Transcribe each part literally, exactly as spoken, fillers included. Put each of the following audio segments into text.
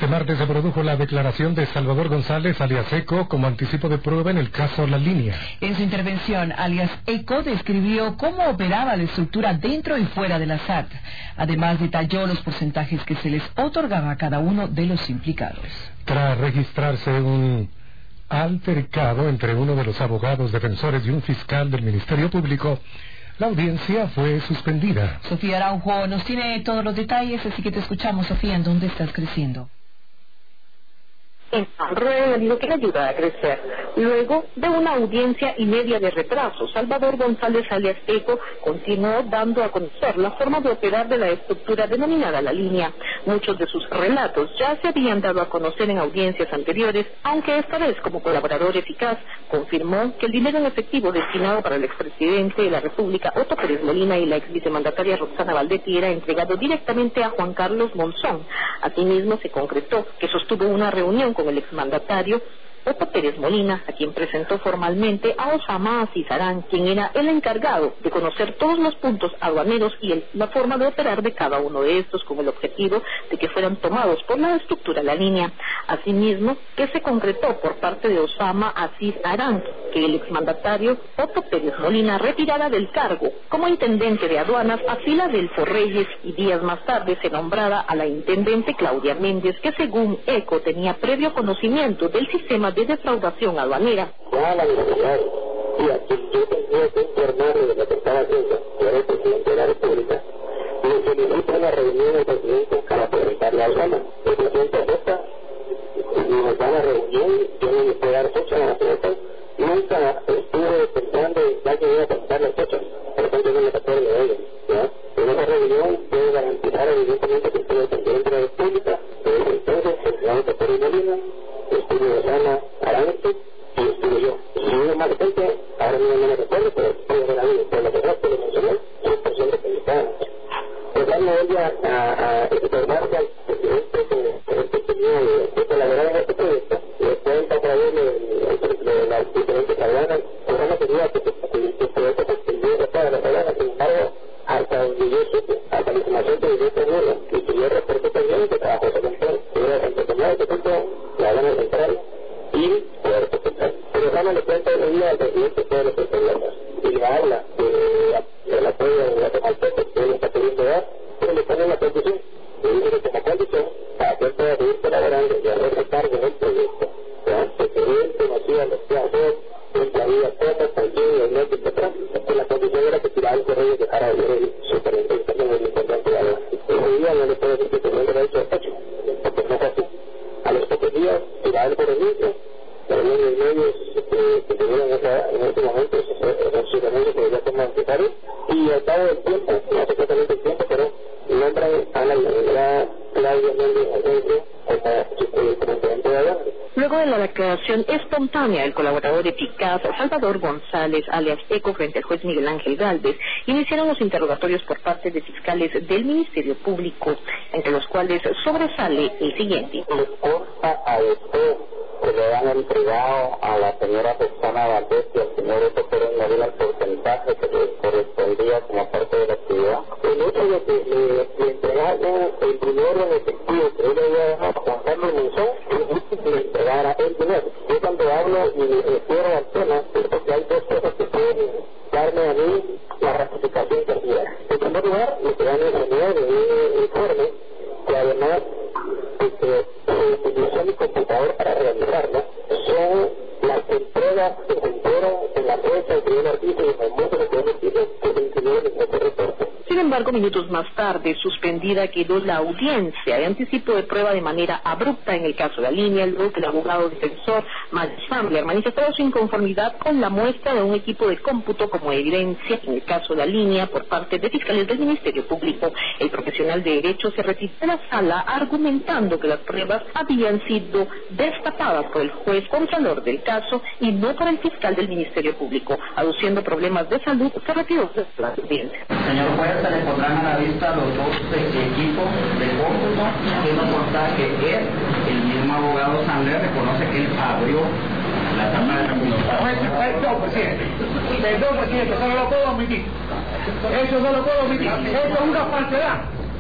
Este martes se produjo la declaración de Salvador González, alias Eco, como anticipo de prueba en el caso La Línea. En su intervención, alias Eco describió cómo operaba la estructura dentro y fuera de la S A T. Además, detalló los porcentajes que se les otorgaba a cada uno de los implicados. Tras registrarse un altercado entre uno de los abogados defensores y un fiscal del Ministerio Público, la audiencia fue suspendida. Sofía Araujo nos tiene todos los detalles, así que te escuchamos, Sofía, ¿en dónde estás creciendo? En San Rueda dijo que le ayuda a crecer. Luego de una audiencia y media de retraso, Salvador González alias Eco continuó dando a conocer la forma de operar de la estructura denominada La Línea. Muchos de sus relatos ya se habían dado a conocer en audiencias anteriores, aunque esta vez como colaborador eficaz confirmó que el dinero en efectivo destinado para el expresidente de la República, Otto Pérez Molina, y la exvicemandataria Roxana Valdetti era entregado directamente a Juan Carlos Monzón. Asimismo, se concretó que sostuvo una reunión con el exmandatario Otto Pérez Molina, a quien presentó formalmente a Osama Aziz Aran, quien era el encargado de conocer todos los puntos aduaneros y el, la forma de operar de cada uno de estos, con el objetivo de que fueran tomados por la estructura La Línea. Asimismo, que se concretó por parte de Osama Aziz Aran que el exmandatario Otto Pérez Molina retirara del cargo como intendente de aduanas a Filadelfo Reyes, y días más tarde se nombrara a la intendente Claudia Méndez, que según Eco tenía previo conocimiento del sistema de defraudación aduanera. Ya la universidad, y aquí yo tenía que informarle de lo que estaba haciendo, yo era el presidente de la República, le solicito una reunión del presidente para presentarle a Osama. El presidente acepta, nos da la reunión, yo no le puedo dar fecha a la presidenta, nunca estuve pensando en ya que iba a presentar las fechas, por lo tanto no me acuerdo de ello, ¿ya? En esa reunión puedo garantizar evidentemente que estoy el presidente de la República, desde entonces el señor Otto Pérez Molina, estuvo Osama Arante y estuve yo. Si hubo más gente, ahora mismo no me recuerdo, pero puede haber habido, pero lo que no puedo mencionar es personas que estaban. Por darle ella a informarse al presidente que este tenía de colaborar en este proyecto, le cuenta a través de las diferentes aduanas, Osama tenía que el proyecto se extendió de todas las aduanas, sin embargo, hasta donde yo supe, hasta la información que yo tenía, y que yo reporté también que trabajó ese control, que era el determinado que tanto la aduana central y Puerto Central. Pero Osama le cuenta de día al presidente todos los problemas, y le habla de la apoyo de la Guatemalteca que él está queriendo dar, pero le pone una condición, le dice que como condición, para que él pueda seguir colaborando y hacerse cargo del proyecto, que él conocía los que hacer, él traía cosas también, los medios, etcétera, que la condición era que Filadelfo Reyes dejara de ser el superintendente de la importante de la ese día no le puedo decir que tenía derecho a hecho, porque no fue así. A los pocos días, Filadelfo renunció, pero los medios que tenían en ese momento, esos ciudadanos que ya son necesarios, y al cabo del tiempo, no sé exactamente el tiempo, pero nombran a la licenciada Claudia Méndez Asencio como presidente de aduanas. Luego de la declaración espontánea del colaborador eficaz Salvador González, alias Eco, frente al juez Miguel Ángel Gálvez, iniciaron los interrogatorios por parte de fiscales del Ministerio Público, entre los cuales sobresale el siguiente. Le consta a usted que le han entregado a la señora Roxana Valdetti y al señor Otto Pérez Molina el porcentaje que le correspondía como parte de la actividad. El hecho de que le, le entregaron el dinero en efectivo que él había dejado a Juan Carlos Monzón, es que le entregara el dinero. Yo cuando hablo y me refiero al tema, es porque hay dos cosas que pueden darme a mí la ratificación que hacía. En primer lugar, me quedan enseñar en un informe que además de que se utilizó mi computador para realizarlo, son las entregas que se hicieron en la prensa, el primer artículo y en el mundo de primer artículo que se incluyeron en este reporte. Sin embargo, minutos más tarde, suspendida quedó la audiencia de anticipo de prueba de manera abrupta en el caso de La Línea, luego que el abogado defensor Max Sambler manifestó su inconformidad con la muestra de un equipo de cómputo como evidencia en el caso de La Línea por parte de fiscales del Ministerio Público. El profesional de Derecho se retiró de la sala argumentando que las pruebas habían sido destapadas por el juez contralor del caso y no por el fiscal del Ministerio Público. Aduciendo problemas de salud, se retiró de la audiencia. Señor juez, se le pondrán a la vista los dos equipos de cómputo, quiero contar que él, el mismo abogado Sandler, reconoce que él abrió la tapa de computadora. Perdón, presidente. Perdón, presidente, eso no lo puedo admitir. Eso no lo puedo admitir. Eso es una falsedad.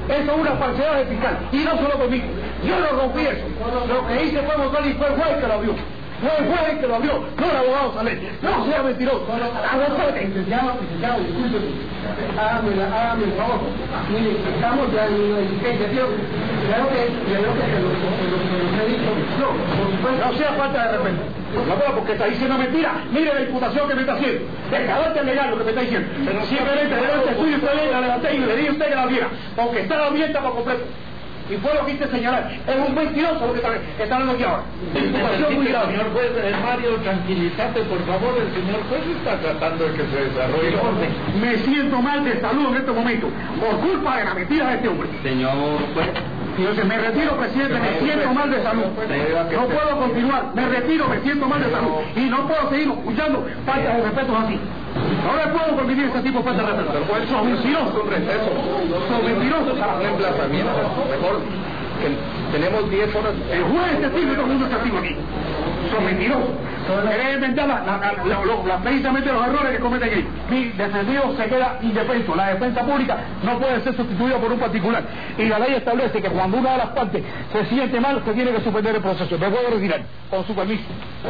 Eso es una falsedad de fiscal, y no solo conmigo. Yo no rompí eso. Lo que hice fue montar y fue el juez que lo vio. Fue el juez que lo vio, no el abogado Saler. No sea mentiroso. Licenciado, licenciado, disculpe. Hágame, hágame el favor. Mire, estamos ya en una existencia, tío. Creo que, creo que se lo he dicho. No, por supuesto. No sea falta de respeto. No puedo porque está diciendo mentira. Mire la imputación que me está haciendo. De carácter legal lo que me está diciendo. Simplemente delante suyo usted la levanté y le dije a usted que la viera. Aunque está abierta por completo. Y fue lo que hice señalar. Es un mentiroso lo que está, está hablando aquí ahora. Imputación muy grave. Señor juez, eh, Mario, tranquilízate, por favor. El señor juez está tratando de que se desarrolle el orden. Me siento mal de salud en este momento, por culpa de la mentira de este hombre. Señor juez. Entonces me retiro, presidente, me siento mal de salud. No puedo continuar, me retiro, me siento mal de salud. Y no puedo seguir escuchando faltas de respeto así. No le puedo permitir ese tipo de falta de respeto. Son mentirosos. Son mentirosos. Un emplazamiento. Mejor que tenemos diez horas. El juez es testigo y todo el mundo es testigo aquí. Son mentirosos. Querer inventar la, la, la, la, la, la, precisamente los errores que cometen ellos. Mi defendido se queda indefenso. La defensa pública no puede ser sustituida por un particular. Y la ley establece que cuando una de las partes se siente mal, se tiene que suspender el proceso. Me puedo retirar. Con su permiso.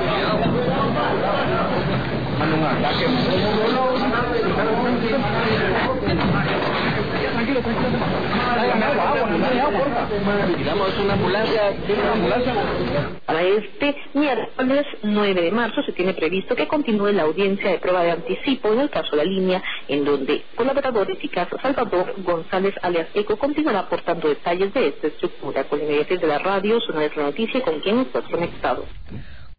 Tranquilo, tranquilo. Tiramos una ambulancia, una ambulancia. Para este miércoles nueve de marzo se tiene previsto que continúe la audiencia de prueba de anticipo en el caso La Línea, en donde colaborador eficaz Salvador González alias Eco continuará aportando detalles de esta estructura. Con inmediatez de la radio, Zona de la Noticia, con quien estás conectado.